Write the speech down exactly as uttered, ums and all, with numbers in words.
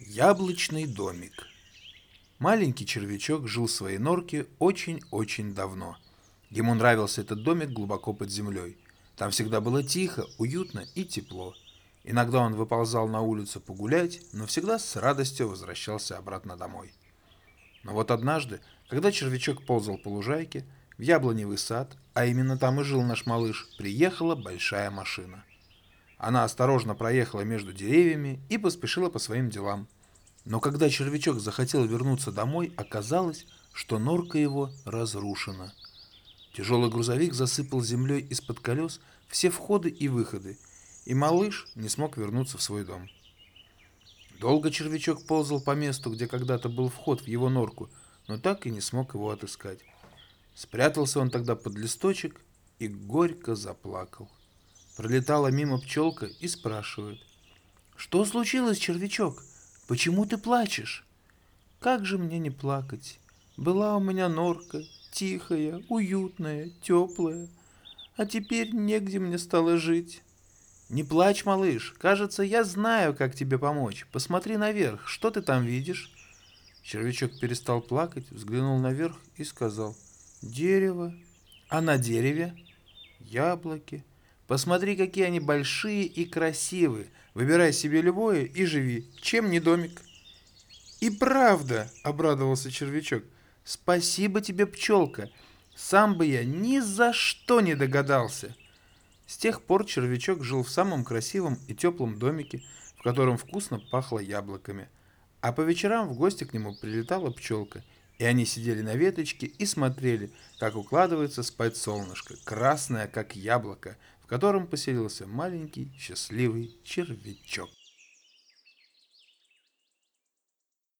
Яблочный домик. Маленький червячок жил в своей норке очень-очень давно. Ему нравился этот домик глубоко под землей. Там всегда было тихо, уютно и тепло. Иногда он выползал на улицу погулять, но всегда с радостью возвращался обратно домой. Но вот однажды, когда червячок ползал по лужайке, в яблоневый сад, а именно там и жил наш малыш, приехала большая машина. Она осторожно проехала между деревьями и поспешила по своим делам. Но когда червячок захотел вернуться домой, оказалось, что норка его разрушена. Тяжелый грузовик засыпал землей из-под колес все входы и выходы, и малыш не смог вернуться в свой дом. Долго червячок ползал по месту, где когда-то был вход в его норку, но так и не смог его отыскать. Спрятался он тогда под листочек и горько заплакал. Пролетала мимо пчелка и спрашивает: «Что случилось, червячок? Почему ты плачешь?» «Как же мне не плакать? Была у меня норка, тихая, уютная, теплая, а теперь негде мне стало жить». «Не плачь, малыш, кажется, я знаю, как тебе помочь. Посмотри наверх, что ты там видишь?» Червячок перестал плакать, взглянул наверх и сказал: «Дерево. А на дереве?» «Яблоки. Посмотри, какие они большие и красивые. Выбирай себе любое и живи. Чем не домик?» «И правда!» — обрадовался червячок. «Спасибо тебе, пчелка. Сам бы я ни за что не догадался». С тех пор червячок жил в самом красивом и теплом домике, в котором вкусно пахло яблоками. А по вечерам в гости к нему прилетала пчелка, и они сидели на веточке и смотрели, как укладывается спать солнышко, красное, как яблоко, в котором поселился маленький счастливый червячок.